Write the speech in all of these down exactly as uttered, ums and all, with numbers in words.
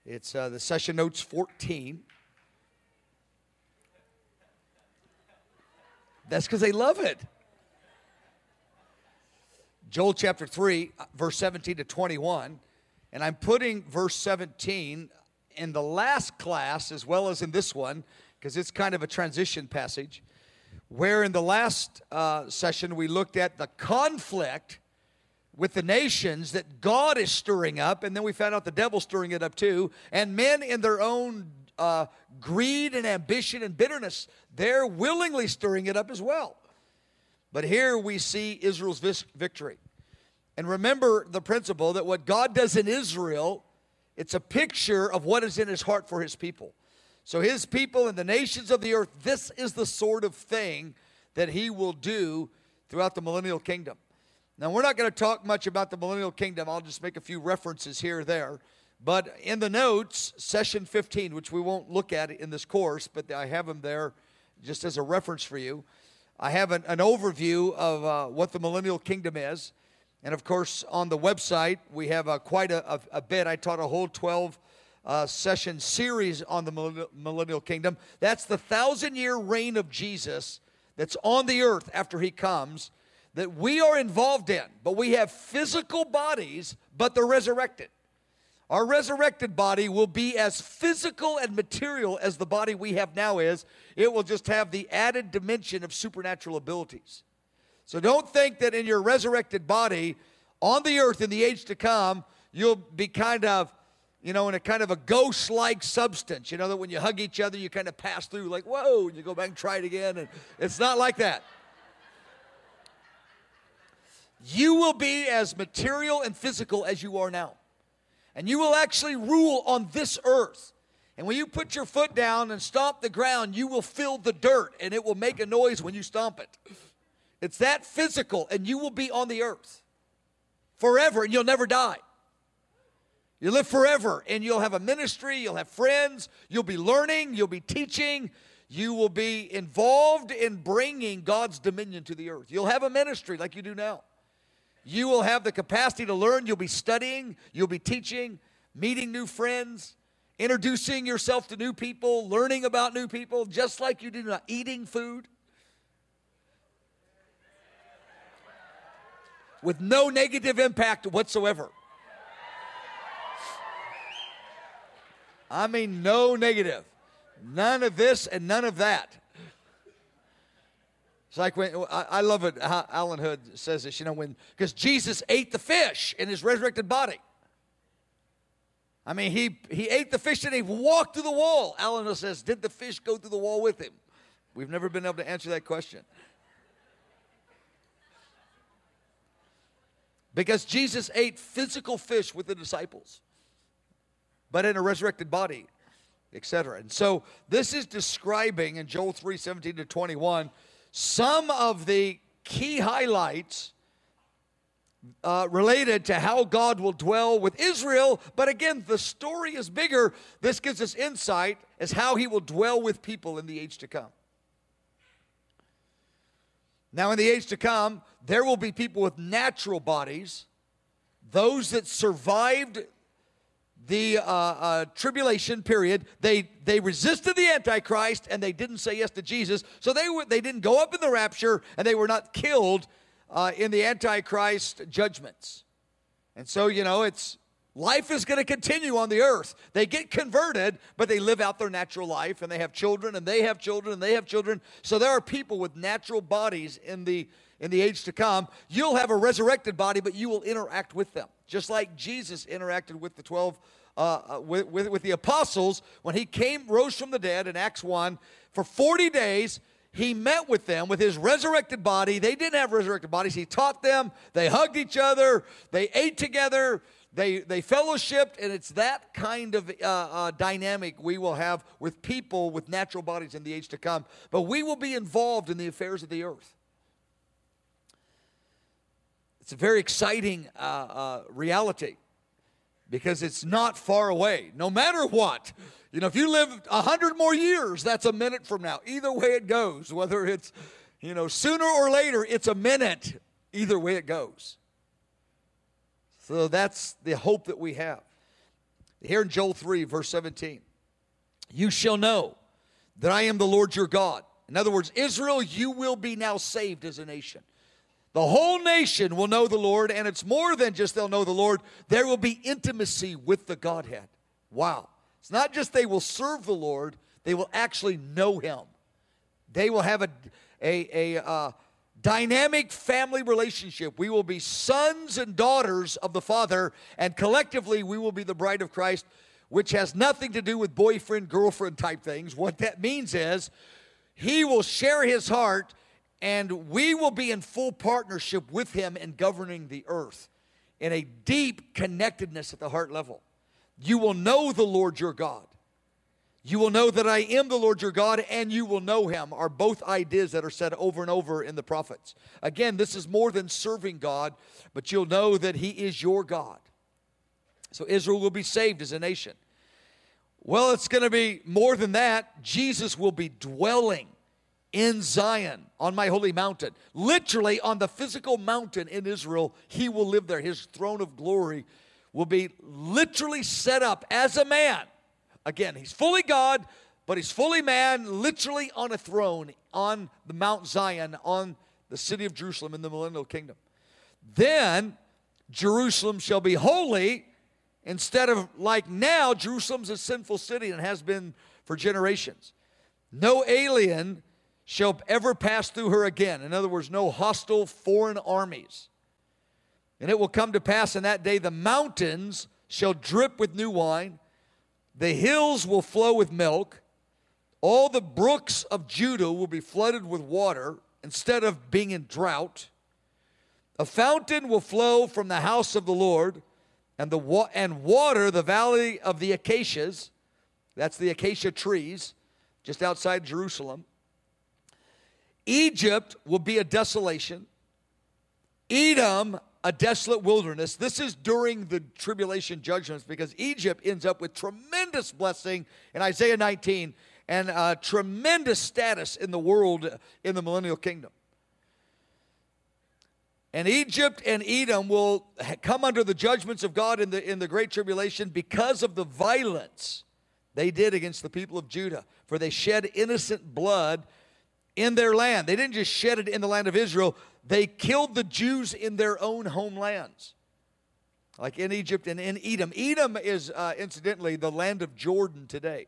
It's uh, the session notes fourteen. That's because they love it. Joel chapter three, verse seventeen to twenty-one. And I'm putting verse seventeen in the last class as well as in this one, because it's kind of a transition passage, where in the last uh, session we looked at the conflict with the nations that God is stirring up, and then we found out the devil's stirring it up too, and men in their own uh, greed and ambition and bitterness, they're willingly stirring it up as well. But here we see Israel's victory. And remember the principle that what God does in Israel, it's a picture of what is in his heart for his people. So his people and the nations of the earth, this is the sort of thing that he will do throughout the millennial kingdom. Now, we're not going to talk much about the millennial kingdom. I'll just make a few references here or there. But in the notes, session fifteen, which we won't look at in this course, but I have them there just as a reference for you. I have an, an overview of uh, what the millennial kingdom is. And, of course, on the website, we have uh, quite a, a, a bit. I taught a whole twelve uh, session series on the millennial kingdom. That's the thousand-year reign of Jesus that's on the earth after he comes, that we are involved in. But we have physical bodies, but they're resurrected. Our resurrected body will be as physical and material as the body we have now is. It will just have the added dimension of supernatural abilities. So don't think that in your resurrected body on the earth in the age to come, you'll be kind of, you know, in a kind of a ghost-like substance. You know, that when you hug each other, you kind of pass through like, whoa, and you go back and try it again. And it's not like that. You will be as material and physical as you are now. And you will actually rule on this earth. And when you put your foot down and stomp the ground, you will feel the dirt, and it will make a noise when you stomp it. It's that physical, and you will be on the earth forever, and you'll never die. You live forever, and you'll have a ministry, you'll have friends, you'll be learning, you'll be teaching, you will be involved in bringing God's dominion to the earth. You'll have a ministry like you do now. You will have the capacity to learn. You'll be studying. You'll be teaching, meeting new friends, introducing yourself to new people, learning about new people, just like you do now, eating food with no negative impact whatsoever. I mean, no negative. None of this and none of that. It's like when, I, I love it, how Alan Hood says this, you know, when, because Jesus ate the fish in his resurrected body. I mean, he, he ate the fish and he walked through the wall. Alan Hood says, did the fish go through the wall with him? We've never been able to answer that question. Because Jesus ate physical fish with the disciples, but in a resurrected body, et cetera. And so this is describing in Joel three, seventeen to twenty-one, some of the key highlights uh, related to how God will dwell with Israel. But again, the story is bigger. This gives us insight as how he will dwell with people in the age to come. Now, in the age to come, there will be people with natural bodies, those that survived the uh, uh, tribulation period. They they resisted the Antichrist and they didn't say yes to Jesus. So they were they didn't go up in the rapture and they were not killed uh, in the Antichrist judgments. And so, you know, it's life is going to continue on the earth. They get converted, but they live out their natural life, and they have children, and they have children, and they have children. So there are people with natural bodies in the in the age to come. You'll have a resurrected body, but you will interact with them, just like Jesus interacted with the twelve, uh, with, with with the apostles when he came, rose from the dead in Acts one. For forty days, he met with them with his resurrected body. They didn't have resurrected bodies. He taught them. They hugged each other. They ate together. They they fellowshipped, and it's that kind of uh, uh, dynamic we will have with people with natural bodies in the age to come. But we will be involved in the affairs of the earth. It's a very exciting uh, uh, reality because it's not far away. No matter what, you know, if you live a hundred more years, that's a minute from now. Either way it goes, whether it's, you know, sooner or later, it's a minute. Either way it goes. So that's the hope that we have. Here in Joel three, verse seventeen. You shall know that I am the Lord your God. In other words, Israel, you will be now saved as a nation. The whole nation will know the Lord, and it's more than just they'll know the Lord. There will be intimacy with the Godhead. Wow. It's not just they will serve the Lord, they will actually know him. They will have a, a, a uh, dynamic family relationship. We will be sons and daughters of the Father, and collectively we will be the bride of Christ, which has nothing to do with boyfriend, girlfriend type things. What that means is he will share his heart, and we will be in full partnership with him in governing the earth in a deep connectedness at the heart level. You will know the Lord your God. You will know that I am the Lord your God, and you will know him, are both ideas that are said over and over in the prophets. Again, this is more than serving God, but you'll know that he is your God. So Israel will be saved as a nation. Well, it's going to be more than that. Jesus will be dwelling in Zion on my holy mountain. Literally on the physical mountain in Israel, he will live there. His throne of glory will be literally set up as a man. Again, he's fully God, but he's fully man, literally on a throne on the Mount Zion, on the city of Jerusalem in the millennial kingdom. Then Jerusalem shall be holy, instead of like now, Jerusalem's a sinful city and has been for generations. No alien shall ever pass through her again. In other words, no hostile foreign armies. And it will come to pass in that day, the mountains shall drip with new wine, the hills will flow with milk, all the brooks of Judah will be flooded with water instead of being in drought. A fountain will flow from the house of the Lord, and the wa- and water the valley of the acacias. That's the acacia trees just outside Jerusalem. Egypt will be a desolation. Edom, a desolate wilderness. This is during the tribulation judgments, because Egypt ends up with tremendous blessing in Isaiah nineteen and uh, tremendous status in the world in the millennial kingdom. And Egypt and Edom will come under the judgments of God in the, in the great tribulation because of the violence they did against the people of Judah. For they shed innocent blood in their land. They didn't just shed it in the land of Israel. They killed the Jews in their own homelands, like in Egypt and in Edom. Edom is, uh, incidentally, the land of Jordan today.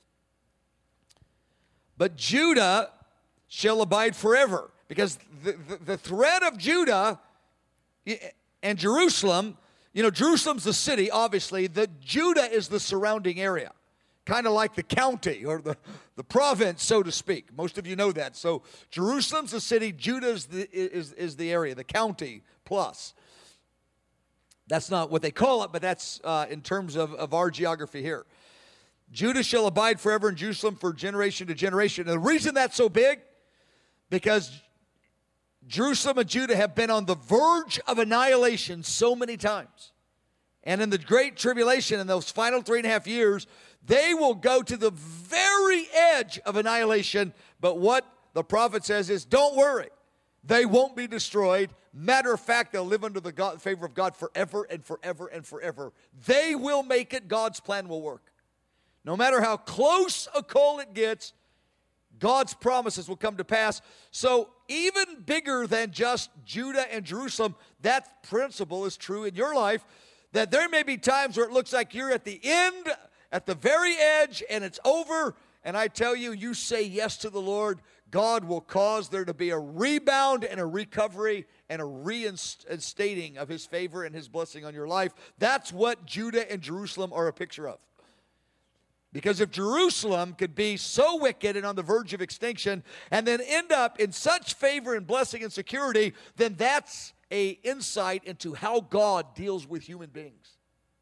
But Judah shall abide forever, because the, the, the threat of Judah and Jerusalem, you know, Jerusalem's the city, obviously. The Judah is the surrounding area, kind of like the county or the, the province, so to speak. Most of you know that. So Jerusalem's the city, Judah's the, is, is the area, the county plus. That's not what they call it, but that's uh, in terms of, of our geography here. Judah shall abide forever in Jerusalem for generation to generation. And the reason that's so big, because Jerusalem and Judah have been on the verge of annihilation so many times. And in the great tribulation, in those final three and a half years, they will go to the very edge of annihilation. But what the prophet says is, don't worry. They won't be destroyed. Matter of fact, they'll live under the God, favor of God forever and forever and forever. They will make it. God's plan will work. No matter how close a call it gets, God's promises will come to pass. So even bigger than just Judah and Jerusalem, that principle is true in your life, that there may be times where it looks like you're at the end, at the very edge, and it's over. And I tell you, you say yes to the Lord, God will cause there to be a rebound and a recovery and a reinstating of his favor and his blessing on your life. That's what Judah and Jerusalem are a picture of. Because if Jerusalem could be so wicked and on the verge of extinction and then end up in such favor and blessing and security, then that's an insight into how God deals with human beings.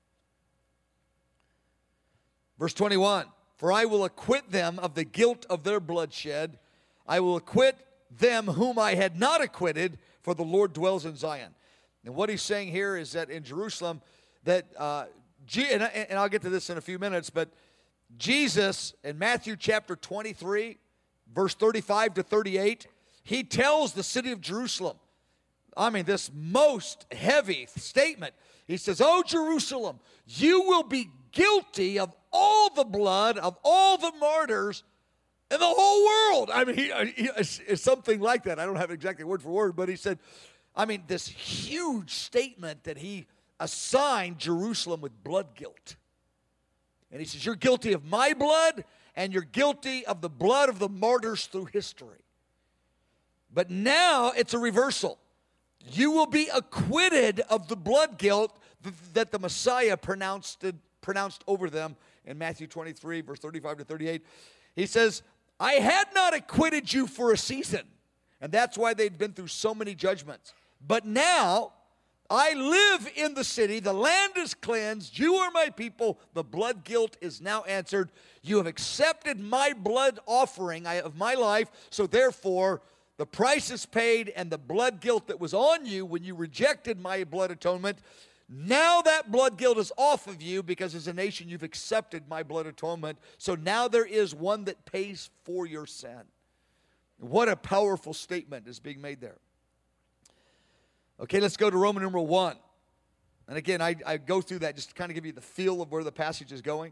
Verse twenty-one, for I will acquit them of the guilt of their bloodshed. I will acquit them whom I had not acquitted, for the Lord dwells in Zion. And what he's saying here is that in Jerusalem, that, uh, G- and, and I'll get to this in a few minutes, but Jesus, in Matthew chapter twenty-three, verse thirty-five to thirty-eight, he tells the city of Jerusalem, I mean, this most heavy statement. He says, "Oh, Jerusalem, you will be guilty of all the blood of all the martyrs in the whole world. I mean, he, he, it's, it's something like that. I don't have exactly word for word, but he said, I mean, this huge statement that he assigned Jerusalem with blood guilt. And he says, you're guilty of my blood, and you're guilty of the blood of the martyrs through history. But now it's a reversal. You will be acquitted of the blood guilt that the Messiah pronounced, pronounced over them in Matthew twenty-three, verse thirty-five to thirty-eight. He says, I had not acquitted you for a season. And that's why they'd been through so many judgments. But now I live in the city. The land is cleansed. You are my people. The blood guilt is now answered. You have accepted my blood offering of my life. So therefore, the price is paid, and the blood guilt that was on you when you rejected my blood atonement, now that blood guilt is off of you because as a nation you've accepted my blood atonement. So now there is one that pays for your sin. What a powerful statement is being made there. Okay, let's go to Roman numeral one. And again, I, I go through that just to kind of give you the feel of where the passage is going.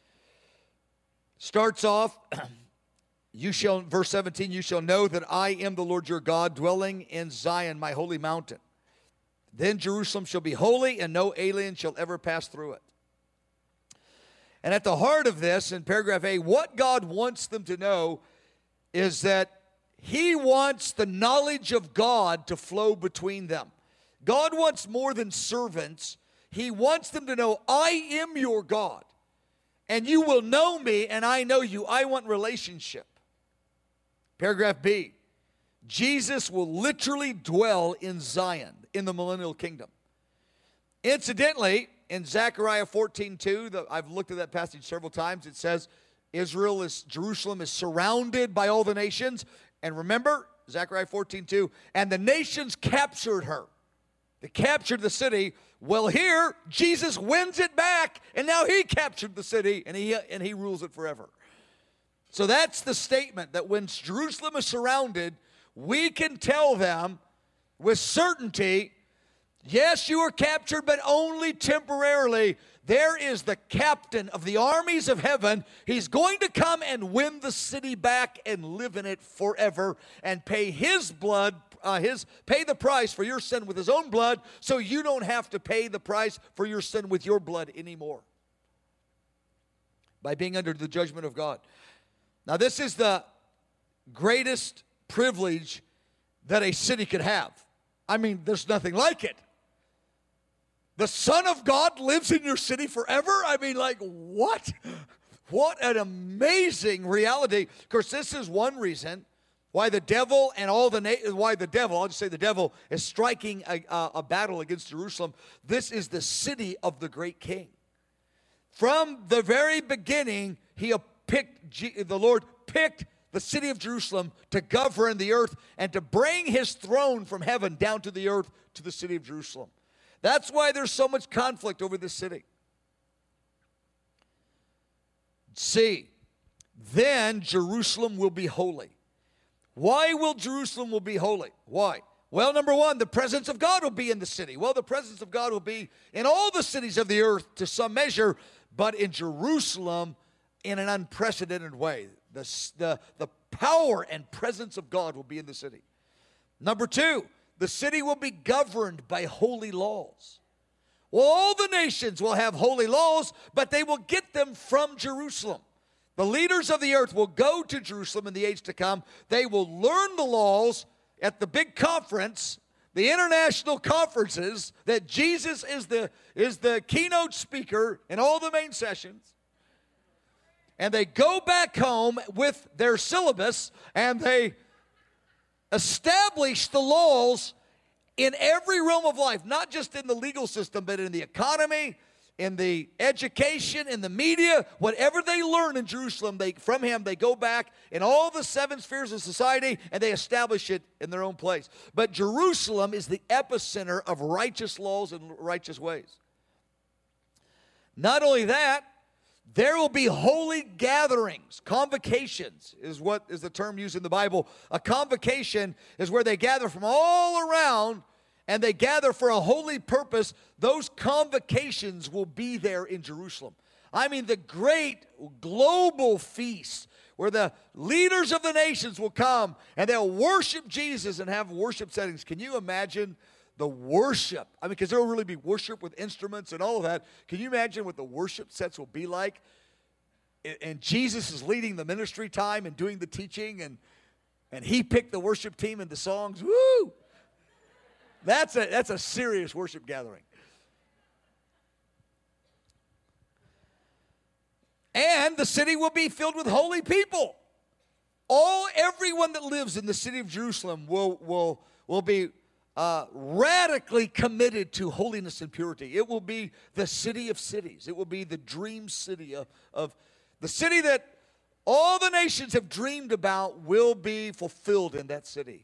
Starts off, you shall, verse seventeen, you shall know that I am the Lord your God, dwelling in Zion, my holy mountain. Then Jerusalem shall be holy, and no alien shall ever pass through it. And at the heart of this, in paragraph A, what God wants them to know is that He wants the knowledge of God to flow between them. God wants more than servants. He wants them to know, I am your God, and you will know me, and I know you. I want relationship. Paragraph B, Jesus will literally dwell in Zion, in the millennial kingdom. Incidentally, in Zechariah fourteen two, the, I've looked at that passage several times. It says Israel is, Jerusalem is surrounded by all the nations. And remember, Zechariah fourteen two, and the nations captured her. They captured the city. Well, here, Jesus wins it back, and now he captured the city, and he, and he rules it forever. So that's the statement, that when Jerusalem is surrounded, we can tell them with certainty, yes, you are captured, but only temporarily. There is the captain of the armies of heaven. He's going to come and win the city back and live in it forever and pay his blood, uh, his pay the price for your sin with his own blood, so you don't have to pay the price for your sin with your blood anymore by being under the judgment of God. Now, this is the greatest privilege that a city could have. I mean, there's nothing like it. The Son of God lives in your city forever? I mean, like, what? What an amazing reality. Of course, this is one reason why the devil and all the, na- why the devil, I'll just say the devil, is striking a, a, a battle against Jerusalem. This is the city of the great king. From the very beginning, he picked, the Lord picked the city of Jerusalem to govern the earth and to bring his throne from heaven down to the earth to the city of Jerusalem. That's why there's so much conflict over this city. C, then Jerusalem will be holy. Why will Jerusalem will be holy? Why? Well, number one, the presence of God will be in the city. Well, the presence of God will be in all the cities of the earth to some measure, but in Jerusalem in an unprecedented way. The, the, the power and presence of God will be in the city. Number two, the city will be governed by holy laws. Well, all the nations will have holy laws, but they will get them from Jerusalem. The leaders of the earth will go to Jerusalem in the age to come. They will learn the laws at the big conference, the international conferences, that Jesus is the, is the keynote speaker in all the main sessions. And they go back home with their syllabus, and they establish the laws in every realm of life, not just in the legal system, but in the economy, in the education, in the media. Whatever they learn in Jerusalem, they, from him, they go back in all the seven spheres of society, and they establish it in their own place. But Jerusalem is the epicenter of righteous laws and righteous ways. Not only that, there will be holy gatherings. Convocations is what is the term used in the Bible. A convocation is where they gather from all around, and they gather for a holy purpose. Those convocations will be there in Jerusalem. I mean, the great global feast where the leaders of the nations will come and they'll worship Jesus and have worship settings. Can you imagine the worship? I mean, because there will really be worship with instruments and all of that. Can you imagine what the worship sets will be like? And Jesus is leading the ministry time and doing the teaching, and and he picked the worship team and the songs. Woo! That's a that's a serious worship gathering. And the city will be filled with holy people. All everyone that lives in the city of Jerusalem will will will be uh, radically committed to holiness and purity. It will be the city of cities. It will be the dream city of, of the city that all the nations have dreamed about will be fulfilled in that city.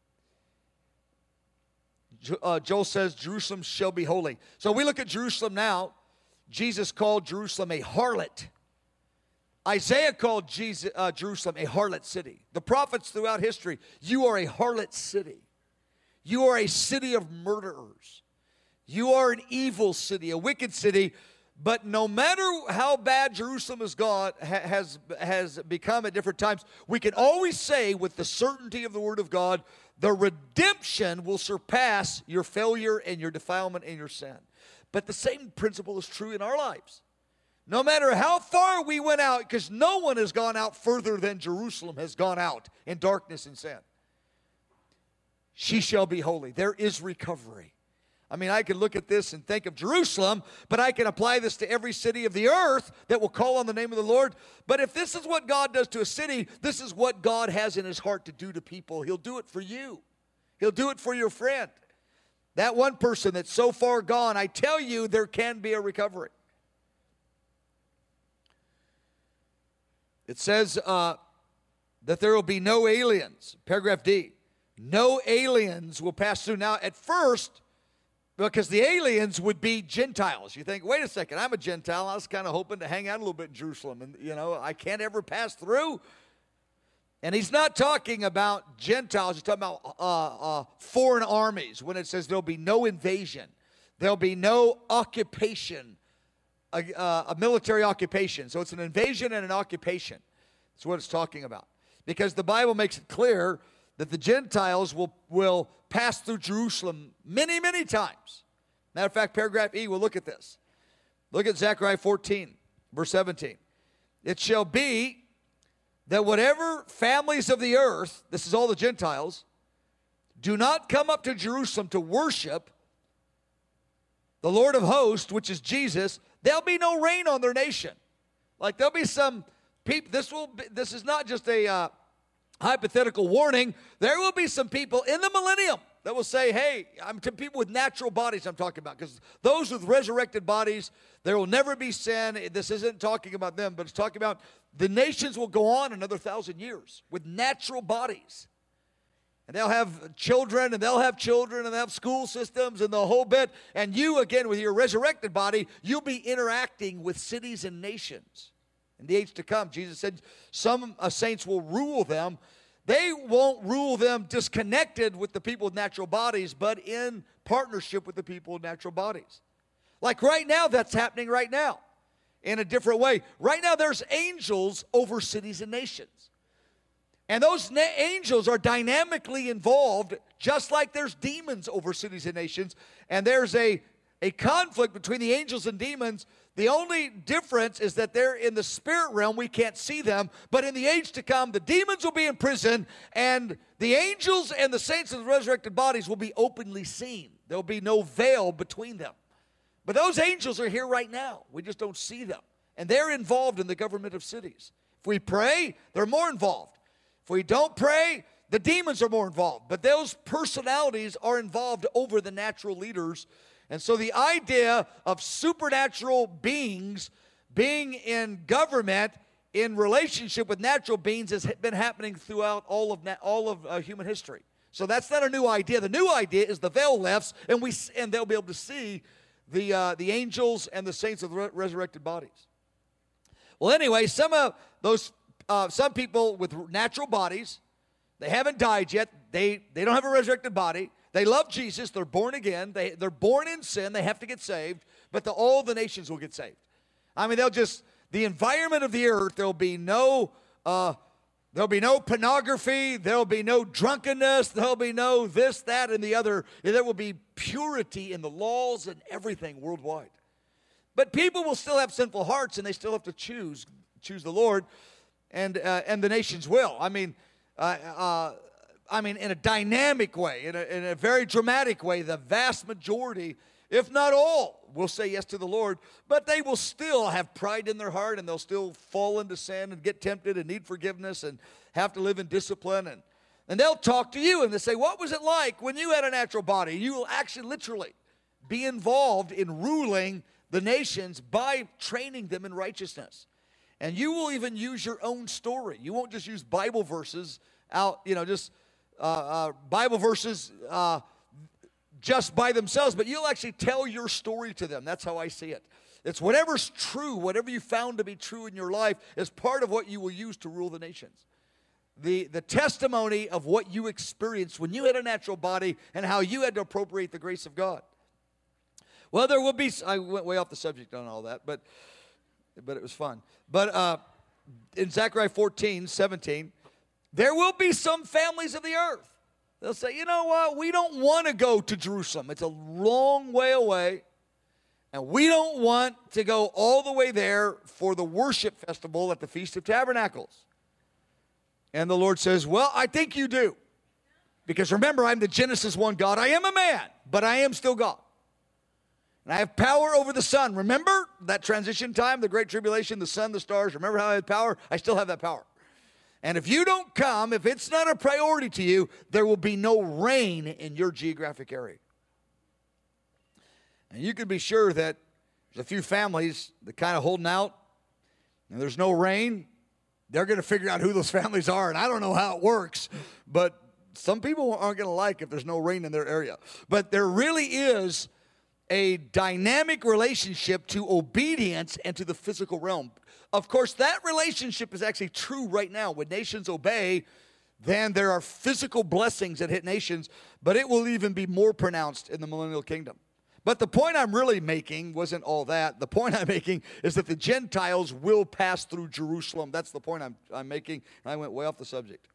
Uh, Joel says, Jerusalem shall be holy. So we look at Jerusalem now. Jesus called Jerusalem a harlot. Isaiah called Jesus, uh, Jerusalem a harlot city. The prophets throughout history, you are a harlot city. You are a city of murderers. You are an evil city, a wicked city. But no matter how bad Jerusalem has gone, has, has become at different times, we can always say with the certainty of the Word of God, the redemption will surpass your failure and your defilement and your sin. But the same principle is true in our lives. No matter how far we went out, because no one has gone out further than Jerusalem has gone out in darkness and sin. She shall be holy. There is recovery. I mean, I can look at this and think of Jerusalem, but I can apply this to every city of the earth that will call on the name of the Lord. But if this is what God does to a city, this is what God has in his heart to do to people. He'll do it for you. He'll do it for your friend. That one person that's so far gone, I tell you, there can be a recovery. It says uh, that there will be no aliens. Paragraph D. No aliens will pass through. Now, at first, because the aliens would be Gentiles. You think, wait a second, I'm a Gentile. I was kind of hoping to hang out a little bit in Jerusalem. And, you know, I can't ever pass through. And he's not talking about Gentiles. He's talking about uh, uh, foreign armies when it says there'll be no invasion. There'll be no occupation, a, uh, a military occupation. So it's an invasion and an occupation. That's what it's talking about. Because the Bible makes it clear that the Gentiles will, will pass through Jerusalem many, many times. Matter of fact, paragraph E, we'll look at this. Look at Zechariah fourteen, verse seventeen. It shall be that whatever families of the earth, this is all the Gentiles, do not come up to Jerusalem to worship the Lord of hosts, which is Jesus, there'll be no rain on their nation. Like there'll be some people, this will be, this is not just a uh, hypothetical warning. There will be some people in the millennium that will say, hey, I'm to people with natural bodies I'm talking about, because those with resurrected bodies, there will never be sin. This isn't talking about them, but it's talking about the nations will go on another thousand years with natural bodies. And they'll have children, and they'll have children, and they'll have school systems and the whole bit. And you, again, with your resurrected body, you'll be interacting with cities and nations. In the age to come, Jesus said some uh, saints will rule them. They won't rule them disconnected with the people with natural bodies, but in partnership with the people with natural bodies. Like right now, that's happening right now in a different way. Right now, there's angels over cities and nations. And those na- angels are dynamically involved, just like there's demons over cities and nations. And there's a, a conflict between the angels and demons. The only difference is that they're in the spirit realm. We can't see them. But in the age to come, the demons will be in prison, and the angels and the saints of the resurrected bodies will be openly seen. There'll be no veil between them. But those angels are here right now. We just don't see them. And they're involved in the government of cities. If we pray, they're more involved. If we don't pray, the demons are more involved. But those personalities are involved over the natural leaders. And so the idea of supernatural beings being in government in relationship with natural beings has been happening throughout all of all of uh, human history. So that's not a new idea. The new idea is the veil lifts, and we and they'll be able to see the uh, the angels and the saints of the re- resurrected bodies. Well, anyway, some of those uh, some people with natural bodies, they haven't died yet. They they don't have a resurrected body. They love Jesus. They're born again. They, they're born in sin. They have to get saved. But the, all the nations will get saved. I mean, they'll just, the environment of the earth, there'll be no, uh, there'll be no pornography, there'll be no drunkenness, there'll be no this, that, and the other. There will be purity in the laws and everything worldwide. But people will still have sinful hearts, and they still have to choose, choose the Lord, and uh, and the nations will. I mean, uh, uh, I mean, in a dynamic way, in a, in a very dramatic way, the vast majority, if not all, will say yes to the Lord, but they will still have pride in their heart, and they'll still fall into sin and get tempted and need forgiveness and have to live in discipline. And, and they'll talk to you, and they'll say, what was it like when you had a natural body? You will actually literally be involved in ruling the nations by training them in righteousness. And you will even use your own story. You won't just use Bible verses out, you know, just uh, uh, Bible verses uh, just by themselves, but you'll actually tell your story to them. That's how I see it. It's whatever's true, whatever you found to be true in your life is part of what you will use to rule the nations. The, the testimony of what you experienced when you had a natural body and how you had to appropriate the grace of God. Well, there will be, I went way off the subject on all that, but but it was fun. But uh, in Zechariah fourteen, seventeen, there will be some families of the earth. They'll say, you know what, we don't want to go to Jerusalem. It's a long way away, and we don't want to go all the way there for the worship festival at the Feast of Tabernacles. And the Lord says, well, I think you do. Because remember, I'm the Genesis one God. I am a man, but I am still God. And I have power over the sun. Remember that transition time, the Great Tribulation, the sun, the stars. Remember how I had power? I still have that power. And if you don't come, if it's not a priority to you, there will be no rain in your geographic area. And you can be sure that there's a few families that kind of holding out, and there's no rain. They're going to figure out who those families are, and I don't know how it works, but some people aren't going to like if there's no rain in their area. But there really is a dynamic relationship to obedience and to the physical realm. Of course, that relationship is actually true right now. When nations obey, then there are physical blessings that hit nations, but it will even be more pronounced in the millennial kingdom. But the point I'm really making wasn't all that. The point I'm making is that the Gentiles will pass through Jerusalem. That's the point I'm, I'm making. I went way off the subject.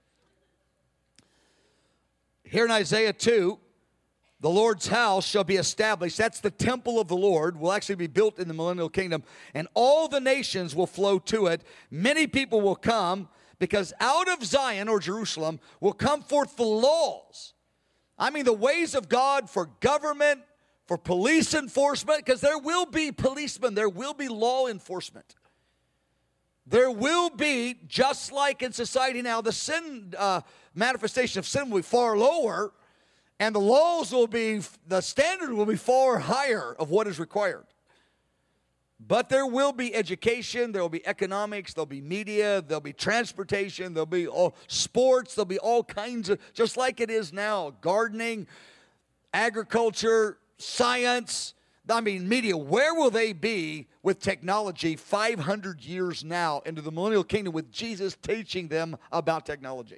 Here in Isaiah two, the Lord's house shall be established. That's the temple of the Lord, will actually be built in the millennial kingdom. And all the nations will flow to it. Many people will come, because out of Zion or Jerusalem will come forth the laws. I mean, the ways of God for government, for police enforcement, because there will be policemen, there will be law enforcement. There will be, just like in society now, the sin uh, manifestation of sin will be far lower, and the laws will be, the standard will be far higher of what is required. But there will be education, there will be economics, there'll be media, there'll be transportation, there'll be all sports, there'll be all kinds of, just like it is now, gardening, agriculture, science, I mean media. Where will they be with technology five hundred years now into the millennial kingdom with Jesus teaching them about technology?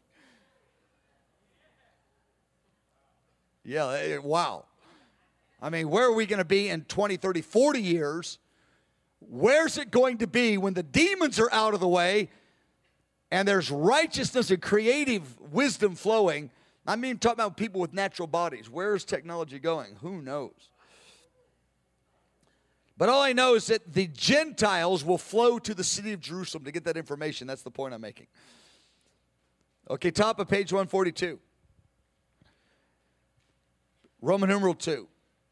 Yeah, wow. I mean, where are we going to be in twenty, thirty, forty years? Where's it going to be when the demons are out of the way and there's righteousness and creative wisdom flowing? I mean, talking about people with natural bodies. Where's technology going? Who knows? But all I know is that the Gentiles will flow to the city of Jerusalem to get that information. That's the point I'm making. Okay, top of page one forty-two. Roman numeral two.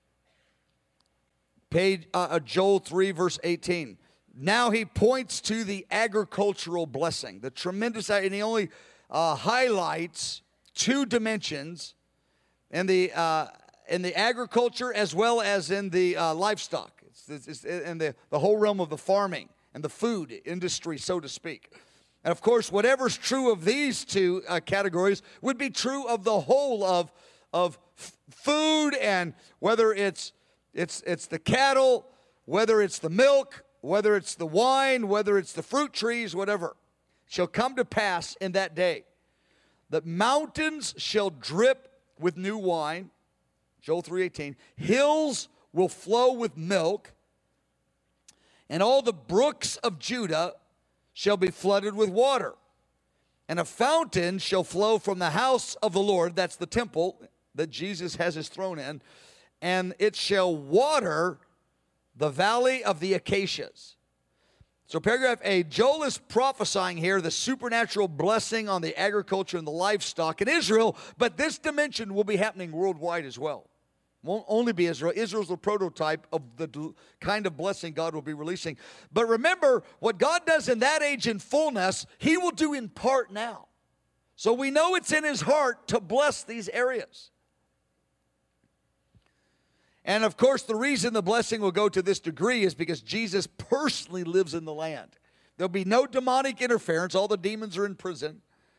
Page, uh, Joel three, verse eighteen. Now he points to the agricultural blessing, the tremendous, and he only uh, highlights two dimensions in the uh, in the agriculture as well as in the uh, livestock. It's, it's, it's in the, the whole realm of the farming and the food industry, so to speak. And of course, whatever's true of these two uh, categories would be true of the whole of of f- food, and whether it's it's it's the cattle, whether it's the milk, whether it's the wine, whether it's the fruit trees, whatever, shall come to pass in that day. The mountains shall drip with new wine, Joel three eighteen. Hills will flow with milk, And all the brooks of Judah shall be flooded with water. And a fountain shall flow from the house of the Lord, that's the temple that Jesus has his throne in, and it shall water the valley of the acacias. So paragraph A, Joel is prophesying here the supernatural blessing on the agriculture and the livestock in Israel, but this dimension will be happening worldwide as well. Won't only be Israel. Israel's the prototype of the kind of blessing God will be releasing. But remember, what God does in that age in fullness, he will do in part now. So we know it's in his heart to bless these areas. And of course, the reason the blessing will go to this degree is because Jesus personally lives in the land. There'll be no demonic interference. All the demons are in prison.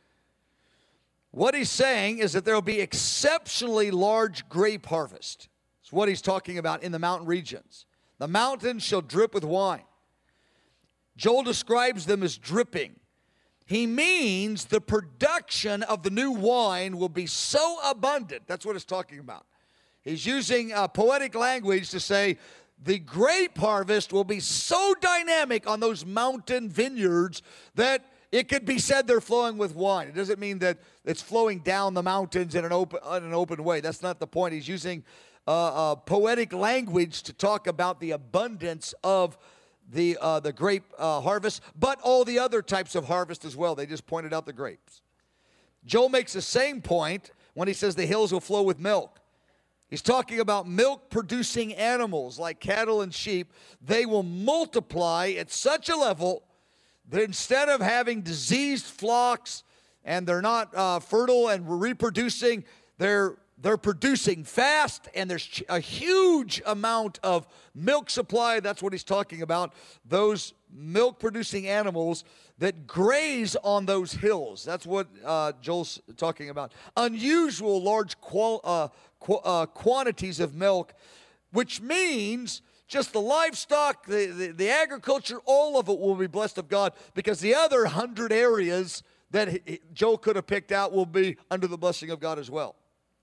What he's saying is that there will be exceptionally large grape harvest. That's what he's talking about in the mountain regions. The mountains shall drip with wine. Joel describes them as dripping. He means the production of the new wine will be so abundant. That's what it's talking about. He's using uh, poetic language to say the grape harvest will be so dynamic on those mountain vineyards that it could be said they're flowing with wine. It doesn't mean that it's flowing down the mountains in an open, in an open way. That's not the point. He's using uh, uh, poetic language to talk about the abundance of the, uh, the grape uh, harvest, but all the other types of harvest as well. They just pointed out the grapes. Joel makes the same point when he says the hills will flow with milk. He's talking about milk-producing animals like cattle and sheep. They will multiply at such a level that instead of having diseased flocks and they're not uh, fertile and reproducing, they're, they're producing fast, and there's a huge amount of milk supply. That's what he's talking about, those milk-producing animals that graze on those hills. That's what uh, Joel's talking about. Unusual large qual, uh, qu- uh, quantities of milk, which means just the livestock, the, the, the agriculture, all of it will be blessed of God, because the other hundred areas that he, Joel could have picked out will be under the blessing of God as well.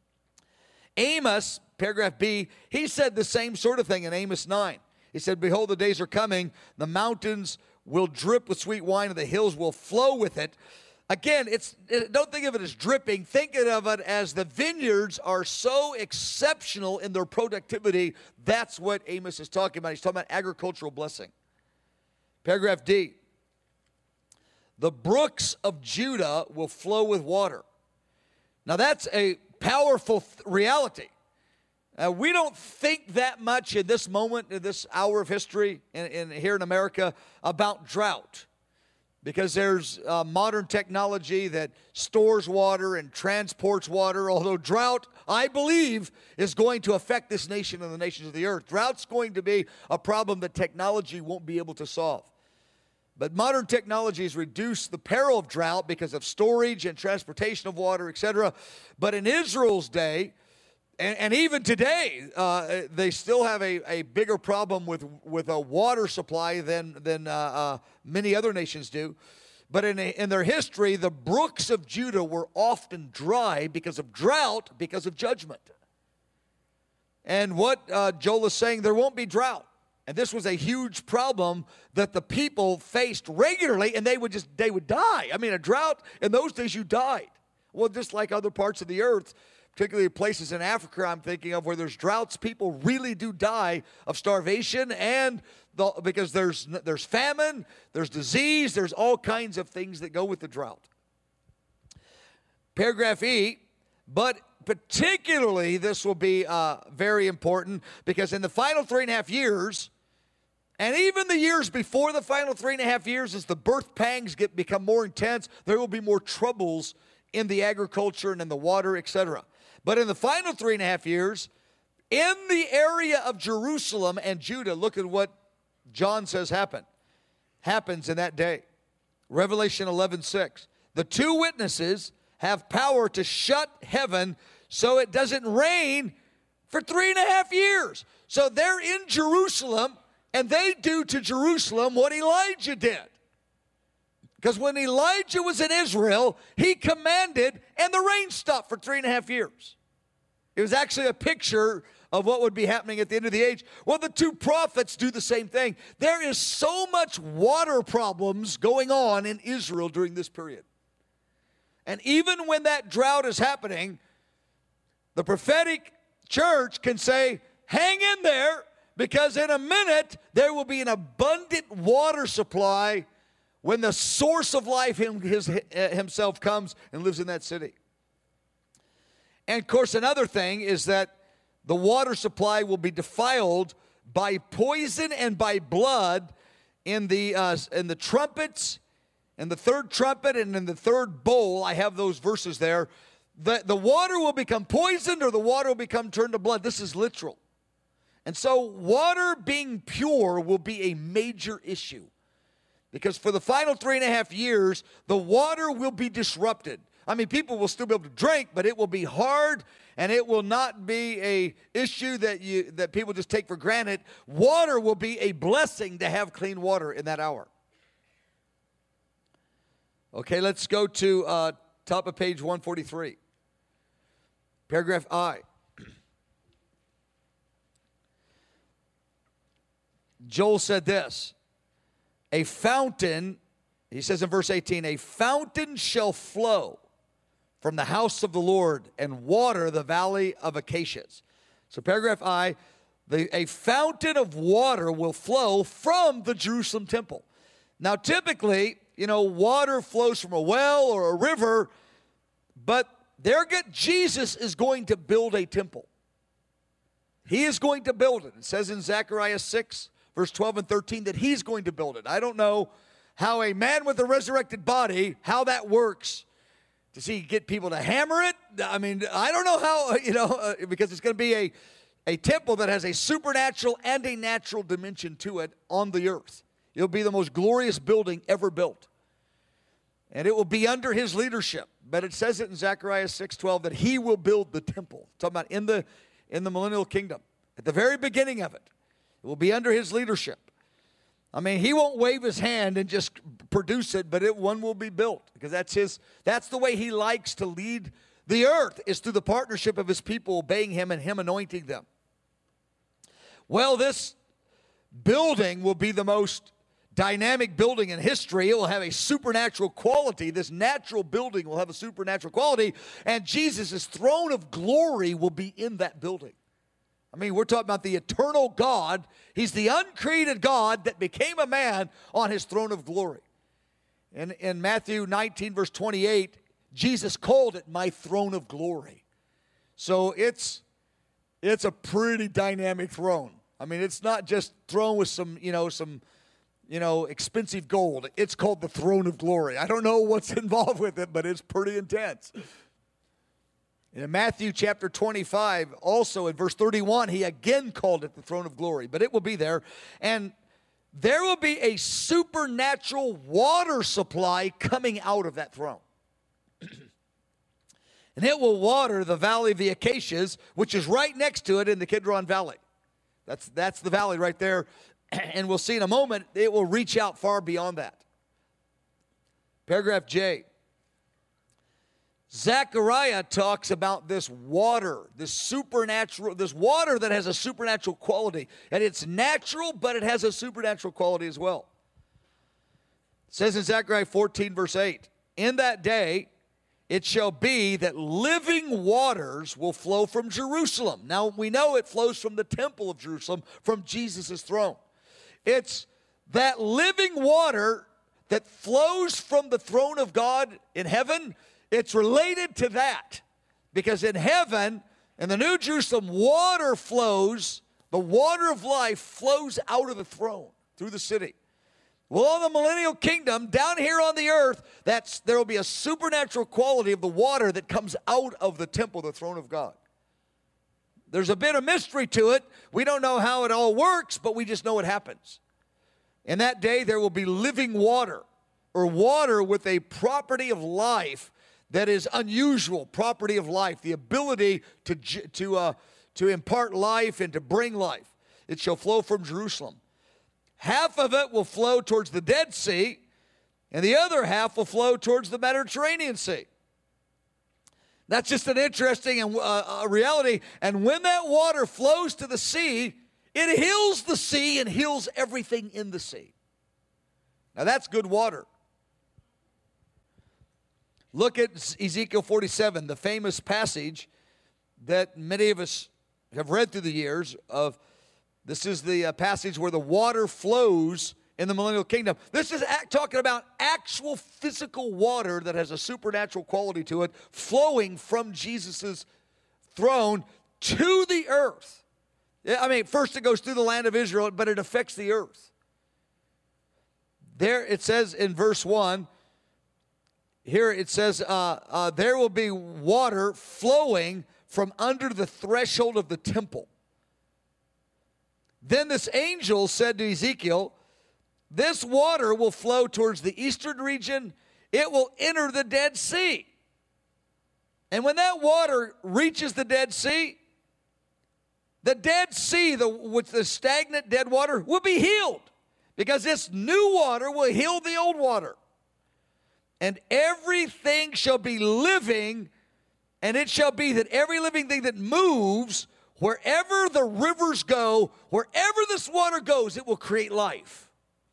Amos, paragraph B, he said the same sort of thing in Amos nine. He said, behold, the days are coming, the mountains will drip with sweet wine, and the hills will flow with it. Again, it's don't think of it as dripping. Think of it as the vineyards are so exceptional in their productivity. That's what Amos is talking about. He's talking about agricultural blessing. Paragraph D. The brooks of Judah will flow with water. Now that's a powerful th- reality. Uh, we don't think that much in this moment, in this hour of history in, in, here in America, about drought. Because there's uh, modern technology that stores water and transports water. Although drought, I believe, is going to affect this nation and the nations of the earth. Drought's going to be a problem that technology won't be able to solve. But modern technology has reduced the peril of drought because of storage and transportation of water, et cetera. But in Israel's day, and, and even today, uh, they still have a, a bigger problem with, with a water supply than, than uh, uh, many other nations do. But in, a, in their history, the brooks of Judah were often dry because of drought, because of judgment. And what uh, Joel is saying, there won't be drought. And this was a huge problem that the people faced regularly, and they would just, they would die. I mean, a drought, in those days you died. Well, just like other parts of the earth, particularly places in Africa I'm thinking of where there's droughts, people really do die of starvation, and the, because there's, there's famine, there's disease, there's all kinds of things that go with the drought. Paragraph E, but particularly this will be uh, very important because in the final three and a half years, and even the years before the final three and a half years, as the birth pangs get become more intense, there will be more troubles in the agriculture and in the water, et cetera. But in the final three and a half years, in the area of Jerusalem and Judah, look at what John says happened. Happens in that day. Revelation eleven six. The two witnesses have power to shut heaven so it doesn't rain for three and a half years. So they're in Jerusalem, and they do to Jerusalem what Elijah did. Because when Elijah was in Israel, he commanded, and the rain stopped for three and a half years. It was actually a picture of what would be happening at the end of the age. Well, the two prophets do the same thing. There is so much water problems going on in Israel during this period. And even when that drought is happening, the prophetic church can say, hang in there, because in a minute there will be an abundant water supply when the source of life him, his, himself comes and lives in that city. And of course, another thing is that the water supply will be defiled by poison and by blood in the uh, in the trumpets, in the third trumpet and in the third bowl. I have those verses there. The, the water will become poisoned or the water will become turned to blood. This is literal. And so water being pure will be a major issue. Because for the final three and a half years, the water will be disrupted. I mean, people will still be able to drink, but it will be hard, and it will not be a issue that you that people just take for granted. Water will be a blessing to have clean water in that hour. Okay, let's go to uh, top of page one forty-three. Paragraph I. Joel said this, a fountain, he says in verse eighteen, a fountain shall flow from the house of the Lord and water the valley of Acacias. So paragraph I, the, a fountain of water will flow from the Jerusalem temple. Now typically, you know, water flows from a well or a river, but there get, Jesus is going to build a temple. He is going to build it. It says in Zechariah six, verse twelve and thirteen, that he's going to build it. I don't know how a man with a resurrected body, how that works. Does he get people to hammer it? I mean, I don't know how, you know, uh, because it's going to be a, a temple that has a supernatural and a natural dimension to it on the earth. It'll be the most glorious building ever built. And it will be under his leadership. But it says it in Zechariah six twelve that he will build the temple. Talking about in the, in the millennial kingdom. At the very beginning of it. It will be under his leadership. I mean, he won't wave his hand and just produce it, but it, one will be built. Because that's his, that's the way he likes to lead the earth, is through the partnership of his people obeying him and him anointing them. Well, this building will be the most dynamic building in history. It will have a supernatural quality. This natural building will have a supernatural quality, and Jesus' throne of glory will be in that building. I mean, we're talking about the eternal God. He's the uncreated God that became a man on his throne of glory. In, in Matthew nineteen, verse twenty-eight, Jesus called it my throne of glory. So it's, it's a pretty dynamic throne. I mean, it's not just throne with some, you know, some, you know, expensive gold. It's called the throne of glory. I don't know what's involved with it, but it's pretty intense. In Matthew chapter twenty-five, also in verse thirty-one, he again called it the throne of glory, but it will be there. And there will be a supernatural water supply coming out of that throne. And it will water the valley of the Acacias, which is right next to it in the Kidron Valley. That's, that's the valley right there. And we'll see in a moment, it will reach out far beyond that. Paragraph J. Zechariah talks about this water, this supernatural, this water that has a supernatural quality. And it's natural, but it has a supernatural quality as well. It says in Zechariah fourteen, verse eight, in that day it shall be that living waters will flow from Jerusalem. Now, we know it flows from the temple of Jerusalem, from Jesus' throne. It's that living water that flows from the throne of God in heaven. It's related to that, because in heaven, in the New Jerusalem, water flows, the water of life flows out of the throne through the city. Well, in the millennial kingdom, down here on the earth, that's, there will be a supernatural quality of the water that comes out of the temple, the throne of God. There's a bit of mystery to it. We don't know how it all works, but we just know it happens. In that day, there will be living water, or water with a property of life that is unusual, property of life, the ability to, to, uh, to impart life and to bring life. It shall flow from Jerusalem. Half of it will flow towards the Dead Sea, and the other half will flow towards the Mediterranean Sea. That's just an interesting and, uh, reality. And when that water flows to the sea, it heals the sea and heals everything in the sea. Now that's good water. Look at Ezekiel forty-seven, the famous passage that many of us have read through the years of. This is the uh, passage where the water flows in the millennial kingdom. This is act, talking about actual physical water that has a supernatural quality to it, flowing from Jesus' throne to the earth. I mean, first it goes through the land of Israel, but it affects the earth. There it says in verse one, here it says, uh, uh, there will be water flowing from under the threshold of the temple. Then this angel said to Ezekiel, this water will flow towards the eastern region. It will enter the Dead Sea. And when that water reaches the Dead Sea, the Dead Sea, the, with the stagnant dead water, will be healed. Because this new water will heal the old water. And everything shall be living, and it shall be that every living thing that moves, wherever the rivers go, wherever this water goes, it will create life.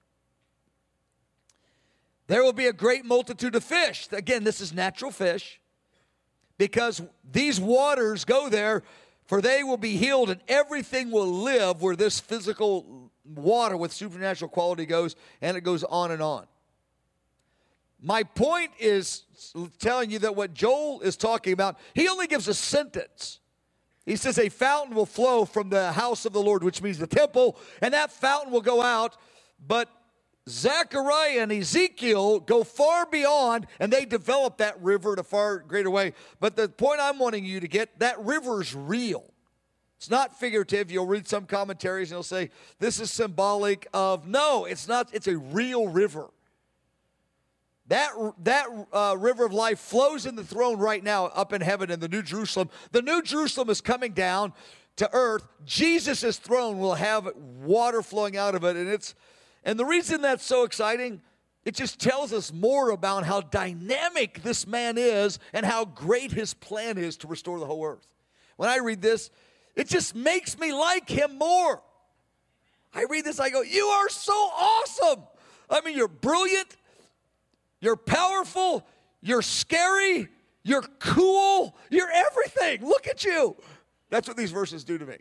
There will be a great multitude of fish. Again, this is natural fish. Because these waters go there, for they will be healed, and everything will live where this physical water with supernatural quality goes, and it goes on and on. My point is telling you that what Joel is talking about, he only gives a sentence. He says a fountain will flow from the house of the Lord, which means the temple, and that fountain will go out. But Zechariah and Ezekiel go far beyond, and they develop that river in a far greater way. But the point I'm wanting you to get, that river is real. It's not figurative. You'll read some commentaries, and they'll say, this is symbolic of, no, it's not. It's a real river. That, that uh, river of life flows in the throne right now up in heaven in the New Jerusalem. The New Jerusalem is coming down to earth. Jesus' throne will have water flowing out of it. And, it's, and the reason that's so exciting, it just tells us more about how dynamic this man is and how great his plan is to restore the whole earth. When I read this, it just makes me like him more. I read this, I go, you are so awesome. I mean, you're brilliant. You're powerful, you're scary, you're cool, you're everything. Look at you. That's what these verses do to me.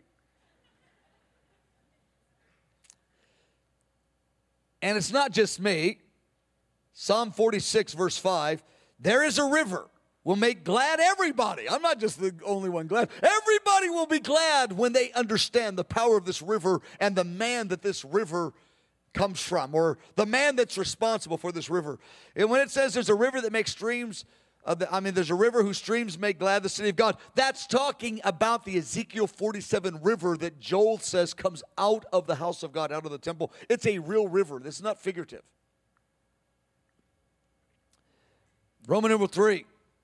And it's not just me. Psalm forty-six, verse five, there is a river, will make glad everybody. I'm not just the only one glad. Everybody will be glad when they understand the power of this river and the man that this river comes from, or the man that's responsible for this river. And when it says there's a river that makes streams, of the, I mean, there's a river whose streams make glad the city of God. That's talking about the Ezekiel forty-seven river that Joel says comes out of the house of God, out of the temple. It's a real river. This is not figurative. Roman number three.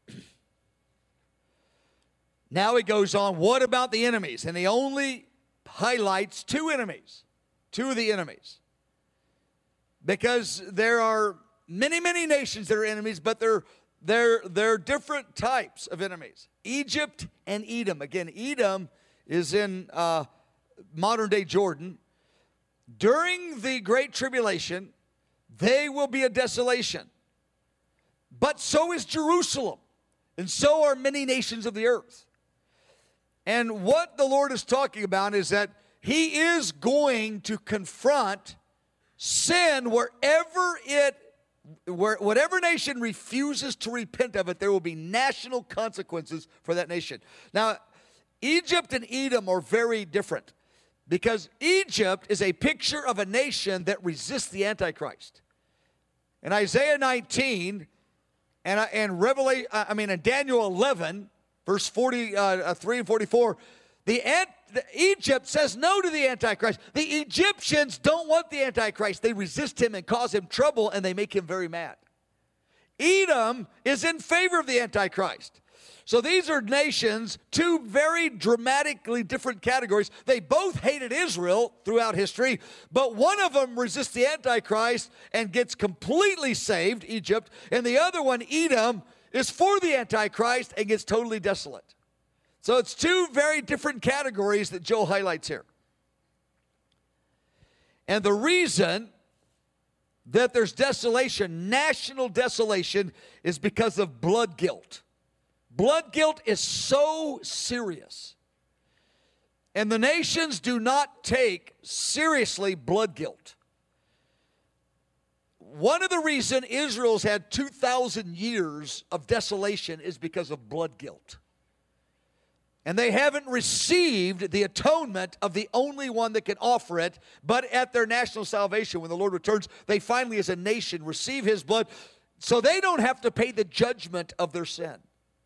Now he goes on, what about the enemies? And he only highlights two enemies, two of the enemies. Because there are many, many nations that are enemies, but they're, they're, they're different types of enemies. Egypt and Edom. Again, Edom is in uh, modern-day Jordan. During the Great Tribulation, they will be a desolation. But so is Jerusalem, and so are many nations of the earth. And what the Lord is talking about is that he is going to confront sin wherever it, where, whatever nation refuses to repent of it, there will be national consequences for that nation. Now, Egypt and Edom are very different because Egypt is a picture of a nation that resists the Antichrist. In Isaiah nineteen and, and Revelation, I mean in Daniel eleven, verse forty-three and forty-four, the Antichrist, Egypt says no to the Antichrist. The Egyptians don't want the Antichrist. They resist him and cause him trouble, and they make him very mad. Edom is in favor of the Antichrist. So these are nations, two very dramatically different categories. They both hated Israel throughout history, but one of them resists the Antichrist and gets completely saved, Egypt, and the other one, Edom, is for the Antichrist and gets totally desolate. So it's two very different categories that Joel highlights here. And the reason that there's desolation, national desolation, is because of blood guilt. Blood guilt is so serious. And the nations do not take seriously blood guilt. One of the reasons Israel's had two thousand years of desolation is because of blood guilt. And they haven't received the atonement of the only one that can offer it, but at their national salvation, when the Lord returns, they finally as a nation receive his blood, so they don't have to pay the judgment of their sin.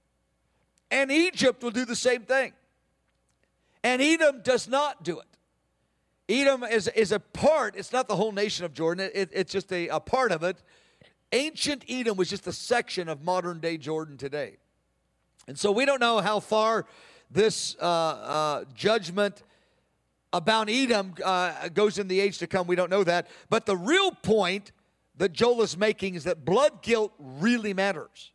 And Egypt will do the same thing. And Edom does not do it. Edom is, is a part, it's not the whole nation of Jordan, it, it, it's just a, a part of it. Ancient Edom was just a section of modern day Jordan today. And so we don't know how far this uh, uh, judgment about Edom uh, goes in the age to come. We don't know that. But the real point that Joel is making is that blood guilt really matters.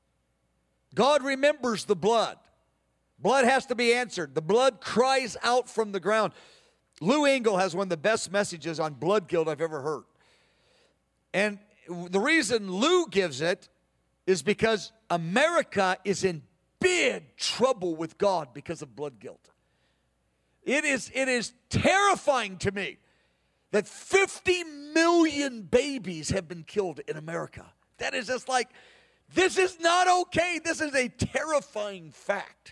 God remembers the blood. Blood has to be answered. The blood cries out from the ground. Lou Engle has one of the best messages on blood guilt I've ever heard. And the reason Lou gives it is because America is in big trouble with God because of blood guilt. It is, it is terrifying to me that fifty million babies have been killed in America. That is just like, this is not okay. This is a terrifying fact.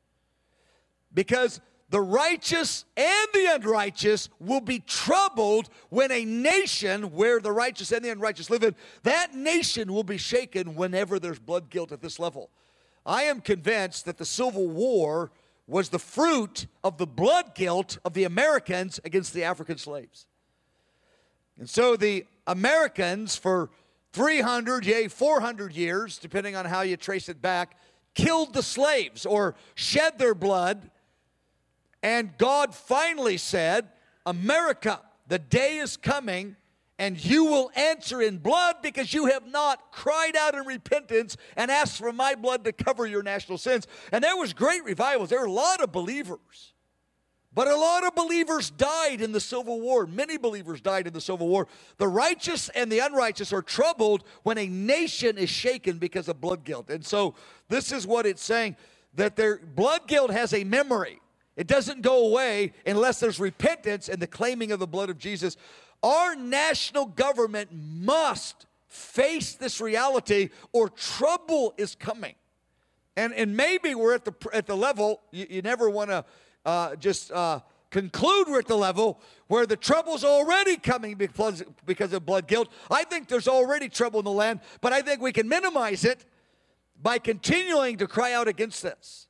Because the righteous and the unrighteous will be troubled when a nation where the righteous and the unrighteous live in, that nation will be shaken whenever there's blood guilt at this level. I am convinced that the Civil War was the fruit of the blood guilt of the Americans against the African slaves. And so the Americans for three hundred, yea, four hundred years, depending on how you trace it back, killed the slaves or shed their blood. And God finally said, America, the day is coming, and you will answer in blood because you have not cried out in repentance and asked for my blood to cover your national sins. And there was great revivals. There were a lot of believers. But a lot of believers died in the Civil War. Many believers died in the Civil War. The righteous and the unrighteous are troubled when a nation is shaken because of blood guilt. And so this is what it's saying, that their blood guilt has a memory. It doesn't go away unless there's repentance and the claiming of the blood of Jesus. Our national government must face this reality or trouble is coming. And, and maybe we're at the, at the level, you, you never want to uh, just uh, conclude we're at the level where the trouble's already coming because, because of blood guilt. I think there's already trouble in the land, but I think we can minimize it by continuing to cry out against this.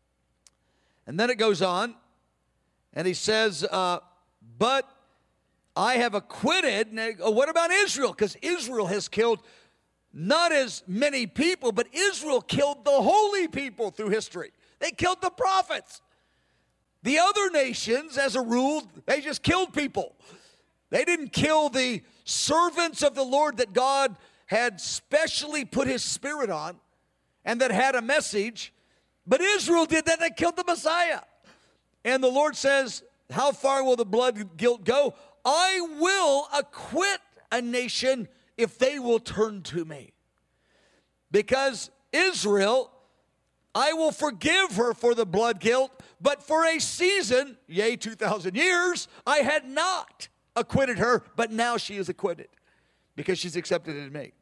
And then it goes on, and he says, uh, but I have acquitted. And what about Israel? Because Israel has killed not as many people, but Israel killed the holy people through history. They killed the prophets. The other nations, as a rule, they just killed people. They didn't kill the servants of the Lord that God had specially put his spirit on and that had a message. But Israel did that. They killed the Messiah. And the Lord says, how far will the blood guilt go? I will acquit a nation if they will turn to me. Because Israel, I will forgive her for the blood guilt, but for a season, yea, two thousand years, I had not acquitted her, but now she is acquitted because she's accepted in me.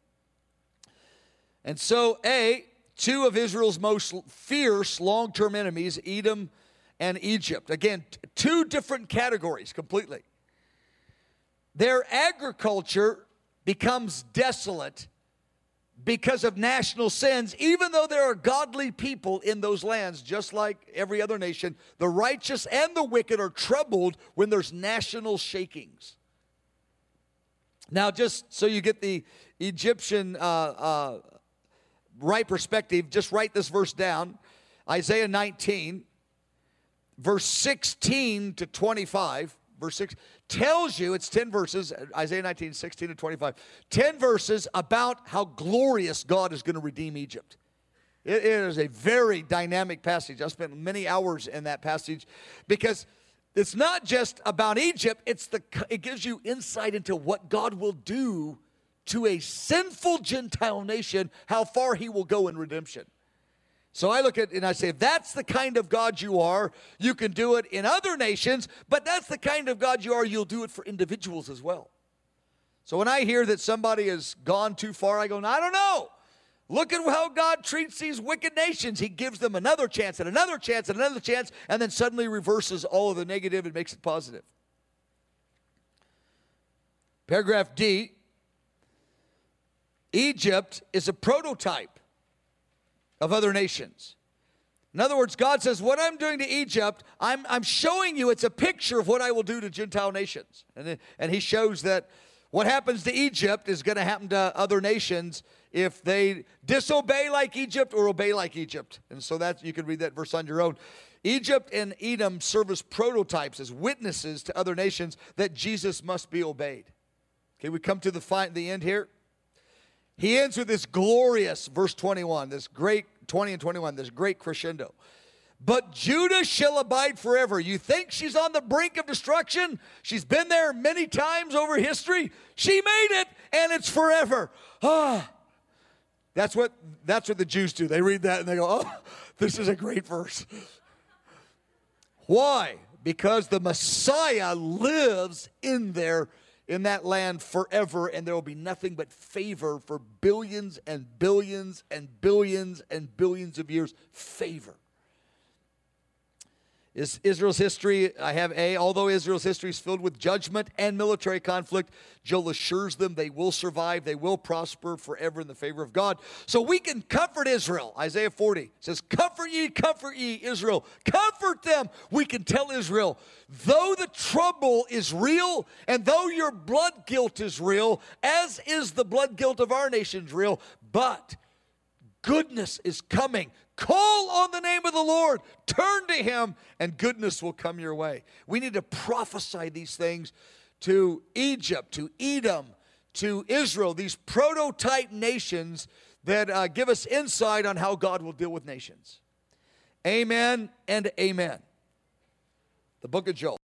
And so, A, two of Israel's most fierce long-term enemies, Edom and Egypt. Again, t- two different categories completely. Their agriculture becomes desolate because of national sins, even though there are godly people in those lands, just like every other nation. The righteous and the wicked are troubled when there's national shakings. Now, just so you get the Egyptian uh, uh, right perspective, just write this verse down. Isaiah nineteen, verse sixteen to twenty-five. Verse six tells you, it's ten verses, Isaiah nineteen, sixteen to twenty-five. ten verses about how glorious God is going to redeem Egypt. It is a very dynamic passage. I spent many hours in that passage because it's not just about Egypt. It's the, it gives you insight into what God will do to a sinful Gentile nation, how far he will go in redemption. So I look at it and I say, if that's the kind of God you are, you can do it in other nations, but that's the kind of God you are, you'll do it for individuals as well. So when I hear that somebody has gone too far, I go, I don't know. Look at how God treats these wicked nations. He gives them another chance and another chance and another chance, and then suddenly reverses all of the negative and makes it positive. Paragraph D, Egypt is a prototype of other nations. In other words, God says, what I'm doing to Egypt, I'm, I'm showing you, it's a picture of what I will do to Gentile nations. And, and he shows that what happens to Egypt is going to happen to other nations if they disobey like Egypt or obey like Egypt. And so that you can read that verse on your own. Egypt and Edom serve as prototypes, as witnesses to other nations that Jesus must be obeyed. Okay, we come to the, fi- the end here. He ends with this glorious, verse twenty-one, this great, twenty and twenty-one, this great crescendo. But Judah shall abide forever. You think she's on the brink of destruction? She's been there many times over history. She made it, and it's forever. Ah, that's what, that's what the Jews do. They read that, and they go, oh, this is a great verse. Why? Because the Messiah lives in there, in that land forever, and there will be nothing but favor for billions and billions and billions and billions of years. Favor. Is Israel's history, I have A, although Israel's history is filled with judgment and military conflict, Joel assures them they will survive, they will prosper forever in the favor of God. So we can comfort Israel. Isaiah forty says, comfort ye, comfort ye, Israel. Comfort them. We can tell Israel, though the trouble is real, and though your blood guilt is real, as is the blood guilt of our nations real, but goodness is coming. Call on the name of the Lord. Turn to him, and goodness will come your way. We need to prophesy these things to Egypt, to Edom, to Israel, these prototype nations that uh, give us insight on how God will deal with nations. Amen and amen. The book of Joel.